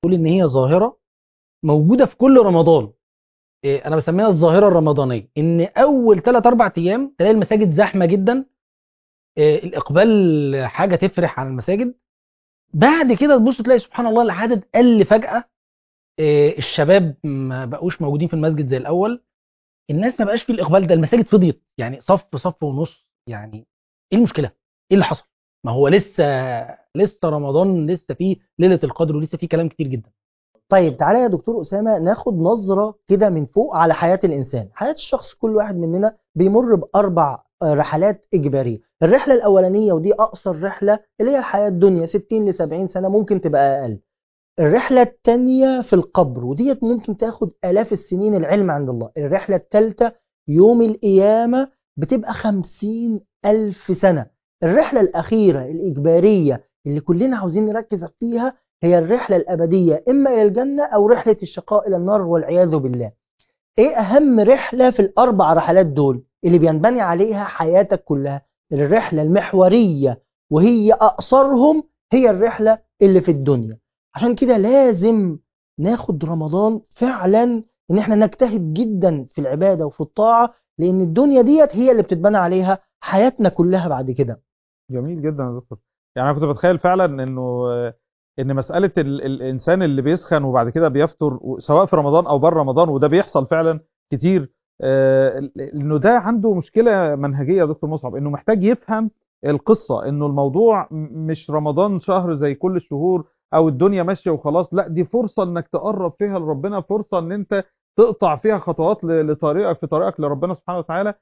تقول ان هي ظاهره موجوده في كل رمضان. انا بسميها الظاهره الرمضانيه، ان اول 3 4 ايام تلاقي المساجد زحمه جدا. الاقبال حاجه تفرح على المساجد. بعد كده تبص تلاقي سبحان الله العدد قل فجاه. الشباب ما بقوش موجودين في المسجد زي الاول. الناس ما بقاش في الاقبال ده، المساجد فضيت يعني صف صف ونص يعني. ايه المشكله؟ ايه اللي حصل؟ ما هو لسه رمضان، لسه فيه ليله القدر، ولسه فيه كلام كتير جدا. طيب تعالى يا دكتور أسامة ناخد نظرة كده من فوق على حياة الإنسان. حياة الشخص كل واحد مننا بيمر بأربع رحلات إجبارية. الرحلة الأولانية ودي أقصر رحلة اللي هي الحياة الدنيا 60 ل 70 سنة، ممكن تبقى أقل. الرحلة التانية في القبر وديت ممكن تاخد آلاف السنين، العلم عند الله. الرحلة التالتة يوم القيامة بتبقى 50,000 سنة. الرحلة الأخيرة الإجبارية اللي كلنا عاوزين نركز فيها هي الرحلة الأبدية، إما إلى الجنة أو رحلة الشقاء إلى النار والعياذ بالله. إيه أهم رحلة في الأربع رحلات دول اللي بينبني عليها حياتك كلها؟ الرحلة المحورية وهي أقصرهم هي الرحلة اللي في الدنيا. عشان كده لازم ناخد رمضان فعلا إن إحنا نجتهد جدا في العبادة وفي الطاعة، لأن الدنيا ديت هي اللي بتتبنى عليها حياتنا كلها بعد كده. جميل جدا يا دكتور. يعني انا كنت بتخيل فعلا انه ان مساله الانسان اللي بيسخن وبعد كده بيفطر سواء في رمضان او بره رمضان، وده بيحصل فعلا كتير. انه ده عنده مشكله منهجيه يا دكتور مصعب، انه محتاج يفهم القصه، انه الموضوع مش رمضان شهر زي كل الشهور او الدنيا ماشيه وخلاص. لا، دي فرصه انك تقرب فيها لربنا، فرصه ان انت تقطع فيها خطوات لطريقك في طريقك لربنا سبحانه وتعالى.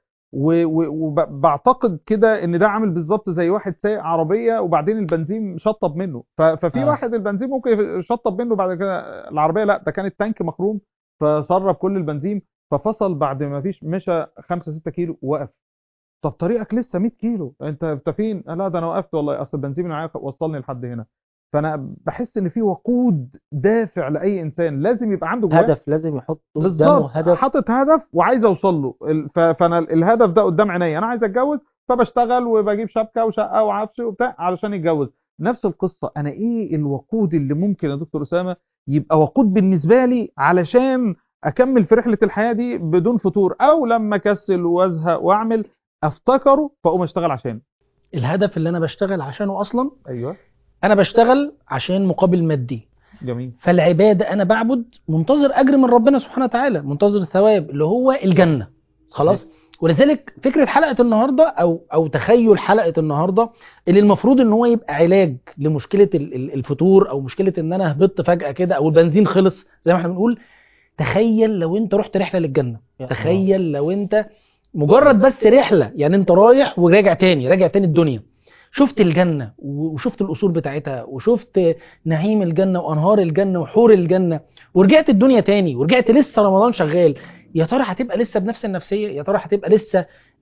وبعتقد كده ان ده عامل بالظبط زي واحد سايق عربيه وبعدين البنزين شطب منه. ففي آه. واحد البنزين ممكن يشطب منه بعد كده العربيه، لا ده كان التانك مخروم فسرب كل البنزين، ففصل بعد ما فيش مشى 5 6 كيلو وقف. طب طريقك لسه 100 كيلو، انت فين؟ لا ده انا وقفت والله، اصل البنزين اللي معايا وصلني لحد هنا. فانا بحس ان في وقود دافع لاي انسان لازم يبقى عنده جواه. هدف لازم يحط قدامه، بالظبط، هدف. حاطط هدف وعايز اوصل له. فانا الهدف ده قدام عينيا، انا عايز اتجوز فبشتغل وبجيب شبكه وشقه وعفش وبتاع علشان يتجوز. نفس القصه، انا ايه الوقود اللي ممكن يا دكتور اسامه يبقى وقود بالنسبه لي علشان اكمل في رحله الحياه دي بدون فتور، او لما اكسل وازهق واعمل افتكره فاقوم اشتغل عشان. الهدف اللي انا بشتغل عشانه اصلا، ايوه. انا بشتغل عشان مقابل مادي. جميل. فالعباده انا بعبد منتظر اجر من ربنا سبحانه وتعالى، منتظر ثواب اللي هو الجنه. صحيح. خلاص. ولذلك فكره حلقه النهارده او تخيل حلقه النهارده اللي المفروض ان هو يبقى علاج لمشكله الفتور، او مشكله ان انا هبطت فجاه كده، او البنزين خلص زي ما احنا بنقول. تخيل لو انت رحت رحله للجنه. يا الله. تخيل لو انت مجرد بس رحله، يعني انت رايح وراجع تاني، راجع تاني الدنيا. شفت الجنه وشفت القصور بتاعتها، وشفت نعيم الجنه وانهار الجنه وحور الجنه، ورجعت الدنيا تاني، ورجعت لسه رمضان شغال. يا ترى هتبقى لسه بنفس النفسيه؟ يا ترى هتبقى لسه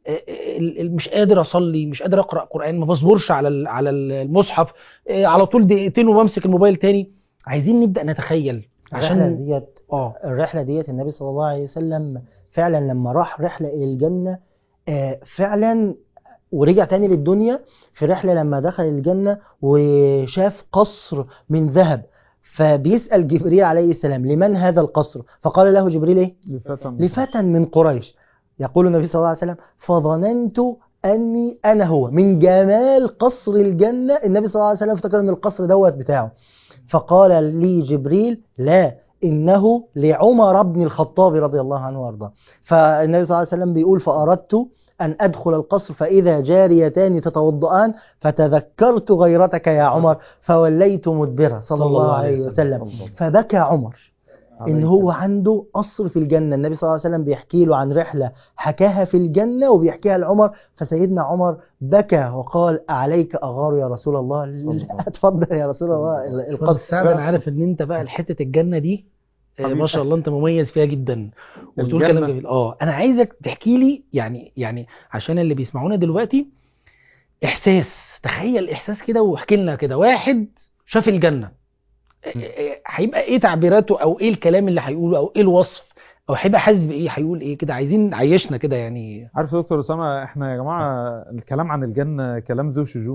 مش قادر اصلي، مش قادر اقرا قران، ما بصبرش على المصحف، على طول دقيقتين وبمسك الموبايل تاني؟ عايزين نبدا نتخيل الرحلة عشان ديت اه الرحلة ديت النبي صلى الله عليه وسلم فعلا لما راح رحلة إلى الجنة، فعلا ورجع تاني للدنيا. في رحلة لما دخل الجنة وشاف قصر من ذهب، فبيسأل جبريل عليه السلام لمن هذا القصر؟ فقال له جبريل إيه؟ لفتى من لفتى قريش. من قريش. يقول النبي صلى الله عليه وسلم فظننت أني أنا هو. من جمال قصر الجنة النبي صلى الله عليه وسلم افتكر أن القصر دوت بتاعه. فقال لي جبريل لا، إنه لعمر بن الخطاب رضي الله عنه وارضاه. فالنبي صلى الله عليه وسلم بيقول فأردت أن أدخل القصر فإذا جاريتان تتوضآن فتذكرت غيرتك يا عمر فوليت مدبرا صلى صلى الله الله عليه عليه وسلم. وسلم. فبكى عمر إن عليه هو السلام. عنده قصر في الجنة. النبي صلى الله عليه وسلم بيحكي له عن رحلة حكاها في الجنة وبيحكيها لعمر، فسيدنا عمر بكى وقال أعليك أغار يا رسول الله. الله. اتفضل يا رسول الله استاذ القصر. السعد، انا عارف ان انت بقى حته الجنه دي ما حبيبي. شاء الله انت مميز فيها جدا، وبتقول كلام الجنه. جميل. انا عايزك تحكي لي يعني عشان اللي بيسمعونا دلوقتي احساس. تخيل احساس كده واحكي لنا كده، واحد شاف الجنه، هيبقى ايه تعبيراته، او ايه الكلام اللي هيقوله، او ايه الوصف، او هيبقى حاسس بايه، هيقول ايه كده؟ عايزين عيشنا كده يعني. عارف يا دكتور اسامه، احنا يا جماعه الكلام عن الجنه كلام ذو شجون.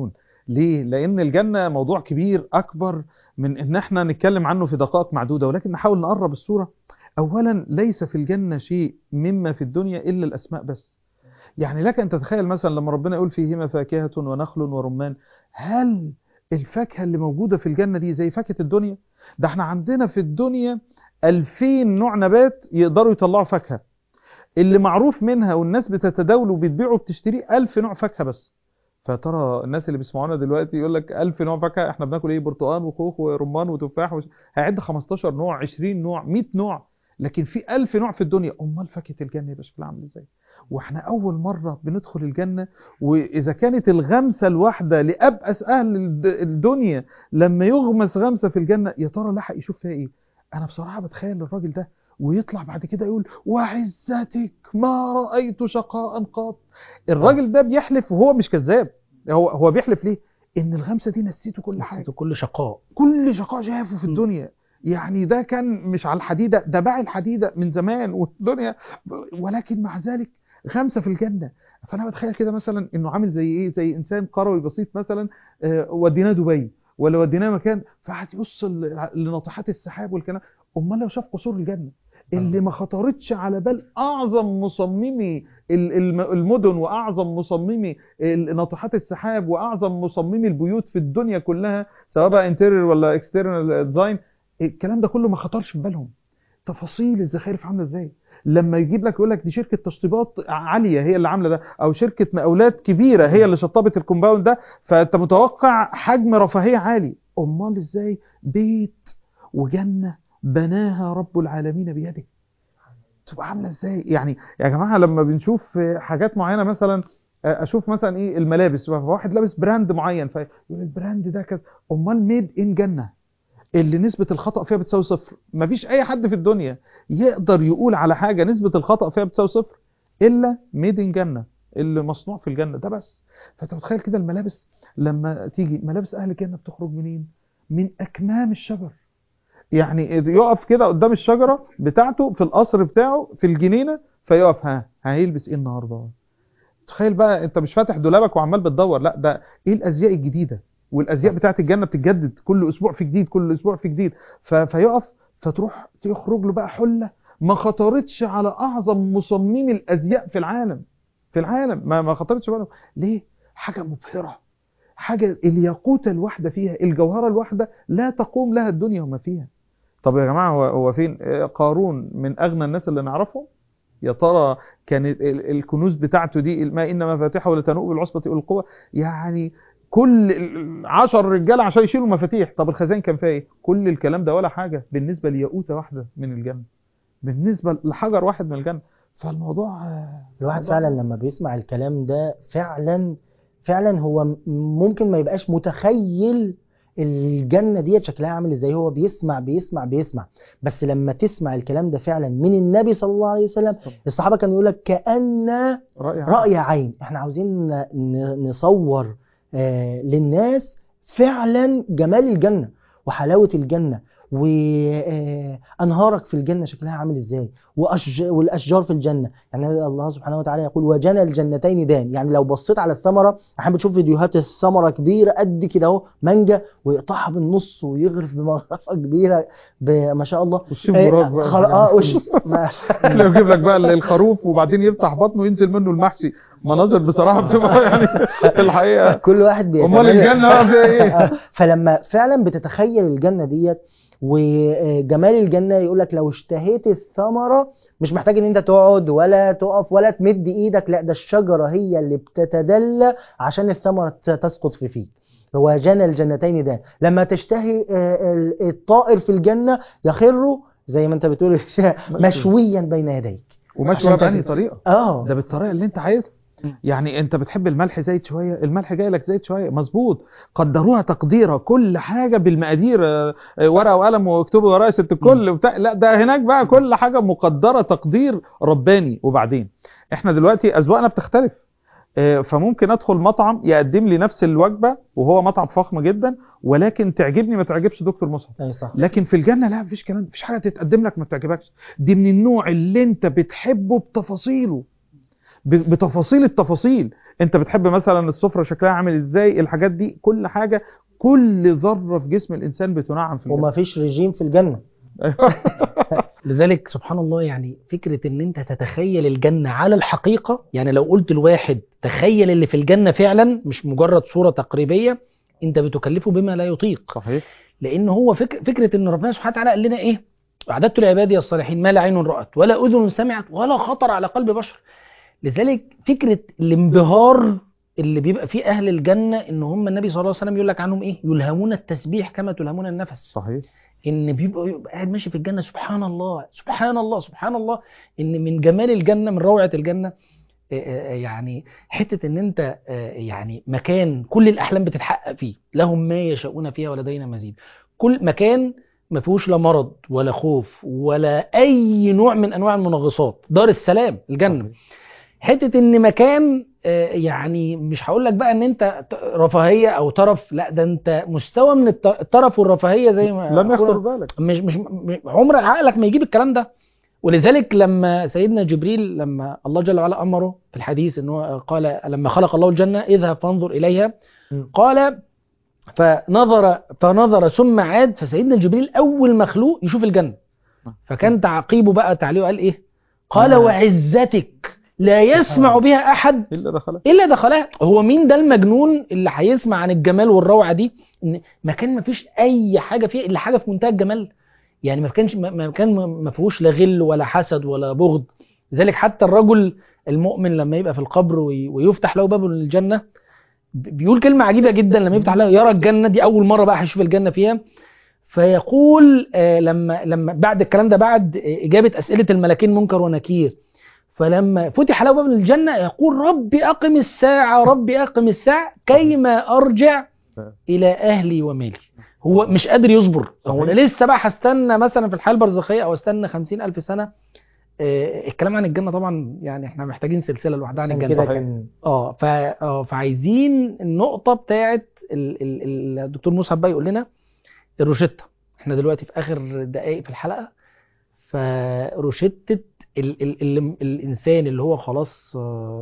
ليه؟ لان الجنة موضوع كبير اكبر من ان احنا نتكلم عنه في دقائق معدودة، ولكن نحاول نقرب الصورة. اولا ليس في الجنة شيء مما في الدنيا الا الاسماء بس. يعني لك ان تتخيل مثلا لما ربنا يقول فيهما فاكهة ونخل ورمان، هل الفاكهة اللي موجودة في الجنة دي زي فاكهة الدنيا؟ ده احنا عندنا في الدنيا 2000 نوع نبات يقدروا يطلعوا فاكهة، اللي معروف منها والناس بتتداول وبتبيعه وبتشتريه 1000 نوع فاكهة بس. فترى الناس اللي بيسمعونا دلوقتي يقول لك 1000 نوع فاكهة، احنا بناكل ايه؟ برتقان وخوخ ورمان وتفاح هيعد 15 نوع 20 نوع 100 نوع، لكن في 1000 نوع في الدنيا. امال فاكهة الجنة يبقى شكلها عامل ازاي؟ واحنا اول مرة بندخل الجنة، واذا كانت الغمسة الواحدة لأبأس اهل الدنيا لما يغمس غمسة في الجنة، يا ترى لحق يشوف فيها ايه؟ انا بصراحة بتخيل الراجل ده ويطلع بعد كده يقول وعزتك ما رأيت شقاء قط. الراجل ده بيحلف وهو مش كذاب، هو بيحلف ليه؟ ان الغمسة دي نسيته كل حاجة، نسيته كل شقاء، كل شقاء شافه في الدنيا. يعني ده كان مش على الحديدة، ده باع الحديدة من زمان والدنيا، ولكن مع ذلك غمسة في الجنة. فأنا بتخيل كده مثلا إنه عامل زي إيه؟ زي إنسان قروي بسيط مثلا، وديناه دبي ولا وديناه مكان، فقعد يبص لناطحات السحاب والكلام. أمال لو شاف قصور الجنة اللي ما خطرتش على بال أعظم مصممي المدن وأعظم مصممي ناطحات السحاب وأعظم مصممي البيوت في الدنيا كلها، سواء بقى انتيريور ولا اكسترنال ديزاين، الكلام ده كله ما خطرش في بالهم. تفاصيل الزخارف عامله ازاي؟ لما يجيب لك يقول لك دي شركه تشطيبات عاليه هي اللي عامله ده، او شركه مقاولات كبيره هي اللي شطبت الكومباوند ده، فانت متوقع حجم رفاهيه عالي. امال ازاي بيت وجنه بناها رب العالمين بيده، تبقى عامله ازاي؟ يعني يا جماعه لما بنشوف حاجات معينه، مثلا اشوف مثلا ايه الملابس، فواحد لابس براند معين فيقول البراند ده كذا، امال ميد ان جنه اللي نسبة الخطأ فيها بتساوي 0. مفيش أي حد في الدنيا يقدر يقول على حاجة نسبة الخطأ فيها بتساوي 0 إلا ميد إن جنة، اللي مصنوع في الجنة ده بس. فأنت متخيل كده الملابس لما تيجي ملابس أهل الجنة بتخرج منين؟ من أكمام الشجر. يعني يقف كده قدام الشجرة بتاعته في القصر بتاعه في الجنينة، فيقف هيلبس إيه النهاردة؟ تخيل بقى أنت مش فاتح دولابك وعمال بتدور، لا ده إيه الأزياء الجديدة، والازياء بتاعت الجنه بتتجدد كل اسبوع في جديد، كل اسبوع في جديد. فيقف، فتروح تخرج له بقى حله ما خطرتش على اعظم مصممي الازياء في العالم، ما خطرتش بالهم. ليه؟ حاجه مبهره، حاجه الياقوته الواحده فيها، الجوهره الواحده لا تقوم لها الدنيا وما فيها. طب يا جماعه هو فين قارون من اغنى الناس اللي نعرفهم؟ يا ترى كانت الكنوز بتاعته دي ما انما مفاتيحه لتنوء بالعصبه اولي القوه، يعني كل 10 رجاله عشان يشيلوا مفاتيح. طب الخزائن كان فيها ايه؟ كل الكلام ده ولا حاجه بالنسبه لياقوته واحده من الجنه، بالنسبه لحجر واحد من الجنه. فالموضوع الواحد فعلا لما بيسمع الكلام ده فعلا هو ممكن ما يبقاش متخيل الجنة ديت شكلها عامل ازاي. هو بيسمع، بس لما تسمع الكلام ده فعلا من النبي صلى الله عليه وسلم، الصحابة كانوا يقول لك كأن رأي عين. احنا عاوزين نصور للناس فعلا جمال الجنة وحلاوة الجنة، وأنهارك في الجنة شكلها عامل ازاي، والأشجار في الجنة. يعني الله سبحانه وتعالى يقول وجنى الجنتين دان. يعني لو بصيت على الثمرة، احنا بتشوف فيديوهات الثمرة كبيرة قد كده اهو، مانجا، ويقطعها بالنص ويغرف بمغرفة كبيرة ما شاء الله. لو يجيب لك بقى الخروف وبعدين يفتح بطنه وينزل منه المحشي، مناظر بصراحة بتبقى يعني الحقيقة كل واحد امال الجنة فيها ايه؟ فلما فعلا بتتخيل الجنة ديت وجمال الجنة، يقول لك لو اشتهيت الثمرة مش محتاج ان انت تقعد ولا تقف ولا تمد ايدك، لا ده الشجرة هي اللي بتتدلى عشان الثمرة تسقط في فيك. هو جنى الجنتين ده. لما تشتهي الطائر في الجنة يخر زي ما انت بتقول مشويا بين يديك. ومشوي بأنهي طريقة؟ ده بالطريقة اللي انت عايزها. يعني انت بتحب الملح زايد شوية، الملح جاي لك زايد شوية، مظبوط، قدروها تقديرها، كل حاجة بالمقادير، ورقة وقلم واكتبوا ورايا ست الكل وبتاع. لا ده هناك بقى كل حاجة مقدرة تقدير رباني. وبعدين احنا دلوقتي اذواقنا بتختلف، فممكن ادخل مطعم يقدم لي نفس الوجبة وهو مطعم فخم جدا، ولكن تعجبني ما تعجبش دكتور مصعب. لكن في الجنة لا، مفيش كلام، مفيش حاجة تتقدم لك ما تعجبكش. دي من النوع اللي انت بتحبه بتفاصيله، بتفاصيل التفاصيل. انت بتحب مثلا السفرة شكلها عامل ازاي، الحاجات دي كل حاجة، كل ذرة في جسم الانسان بتنعم في الجنة. ومفيش رجيم في الجنة. لذلك سبحان الله، يعني فكرة ان انت تتخيل الجنة على الحقيقة، يعني لو قلت الواحد تخيل اللي في الجنة فعلا مش مجرد صورة تقريبية، انت بتكلفه بما لا يطيق. صحيح. لان هو فكرة ان ربنا سبحانه وتعالى قال لنا ايه؟ اعددت لعبادي الصالحين ما لا عين رأت ولا اذن سمعت ولا خطر على قلب بشر. لذلك فكرة الانبهار اللي بيبقى فيه اهل الجنة، ان هم النبي صلى الله عليه وسلم يقول لك عنهم ايه؟ يلهمون التسبيح كما تلهمون النفس. صحيح. ان بيبقى قاعد ماشي في الجنه، سبحان الله سبحان الله سبحان الله. ان من جمال الجنه، من روعه الجنه، يعني حته ان انت يعني مكان كل الاحلام بتتحقق فيه، لهم ما يشاءون فيها ولدينا مزيد. كل مكان ما فيهوش لا مرض ولا خوف ولا اي نوع من انواع المنغصات، دار السلام الجنه. حته ان مكان يعني مش هقول لك بقى ان انت رفاهيه او ترف، لا ده انت مستوى من الترف والرفاهيه زي ما لم يخطر بالك. مش عمر عقلك ما يجيب الكلام ده. ولذلك لما سيدنا جبريل، لما الله جل وعلا امره في الحديث ان هو قال لما خلق الله الجنه اذهب فانظر اليها، قال فنظر ثم عاد. فسيدنا جبريل اول مخلوق يشوف الجنه، فكان تعقيبه بقى تعليقه قال ايه؟ قال وعزتك لا يسمع بها أحد إلا دخلها. هو مين ده المجنون اللي هيسمع عن الجمال والروعة دي؟ إن مكان ما فيش أي حاجة فيه إلا حاجة في منتهى الجمال. يعني مكان ما فيهوش لا غل ولا حسد ولا بغض. لذلك حتى الرجل المؤمن لما يبقى في القبر ويفتح له باب الجنة، بيقول كلمة عجيبة جدا لما يفتح له يرى الجنة دي، أول مرة بقى هيشوف الجنة فيها. فيقول لما بعد الكلام ده، بعد إجابة أسئلة الملكين منكر ونكير، فلما فتح له باب الجنة يقول ربي أقم الساعة ربي أقم الساعة كيما أرجع إلى أهلي ومالي. هو مش قادر يصبر، هو أنا لسه بقى هستنى مثلا في الحياة البرزخية أو استنى 50,000 سنة. الكلام عن الجنة طبعا يعني احنا محتاجين سلسلة لوحدها عن الجنة. فعايزين النقطة بتاعت الدكتور مصعب بقى يقول لنا الروشتة. احنا دلوقتي في آخر دقائق في الحلقة، فروشتة الإنسان اللي هو خلاص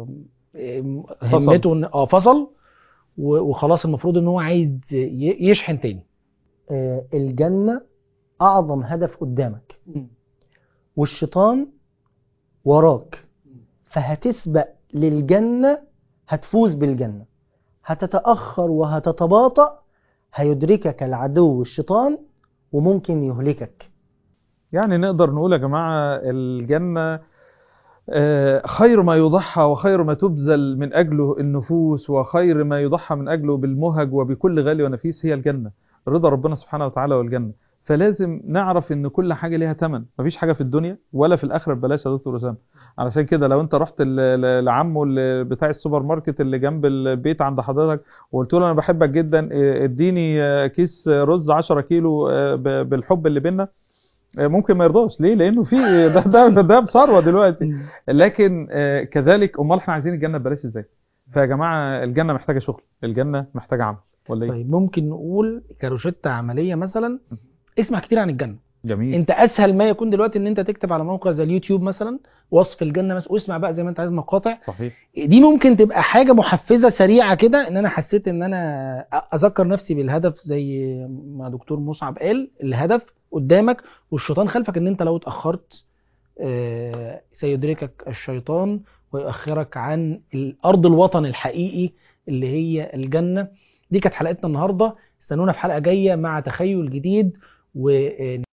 همته فصل وخلاص، المفروض ان هو عايز يشحن تاني. الجنة أعظم هدف قدامك، والشيطان وراك، فهتسبق للجنة، هتفوز بالجنة. هتتأخر وهتتباطأ، هيدركك العدو الشيطان وممكن يهلكك. يعني نقدر نقول يا جماعة الجنة خير ما يضحى وخير ما تبذل من أجله النفوس، وخير ما يضحى من أجله بالمهج وبكل غالي ونفيس هي الجنة، رضا ربنا سبحانه وتعالى والجنة. فلازم نعرف ان كل حاجة ليها ثمن، مفيش حاجة في الدنيا ولا في الآخرة ببلاش يا دكتور أسامة. علشان كده لو انت رحت لعمه بتاع السوبر ماركت اللي جنب البيت عند حضرتك وقلت له انا بحبك جدا اديني كيس رز 10 كيلو بالحب اللي بينا، ممكن ما يرضاش. ليه؟ لانه في ده بثروه دلوقتي. لكن كذلك امال احنا عايزين الجنه ببلاش ازاي؟ فيا جماعه الجنه محتاجه شغل، الجنه محتاجه عمل، ولا ايه؟ طيب ممكن نقول كروشته عمليه مثلا، اسمع كتير عن الجنه. جميل. انت اسهل ما يكون دلوقتي ان انت تكتب على موقع زي اليوتيوب مثلا وصف الجنه مثلا، واسمع بقى زي ما انت عايز مقاطع. صحيح. دي ممكن تبقى حاجه محفزه سريعه كده، ان انا حسيت ان انا اذكر نفسي بالهدف زي ما دكتور مصعب قال، الهدف قدامك والشيطان خلفك، ان انت لو اتاخرت سيدركك الشيطان ويؤخرك عن الارض الوطن الحقيقي اللي هي الجنه. دي كانت حلقتنا النهارده، استنونا في حلقه جايه مع تخيل جديد و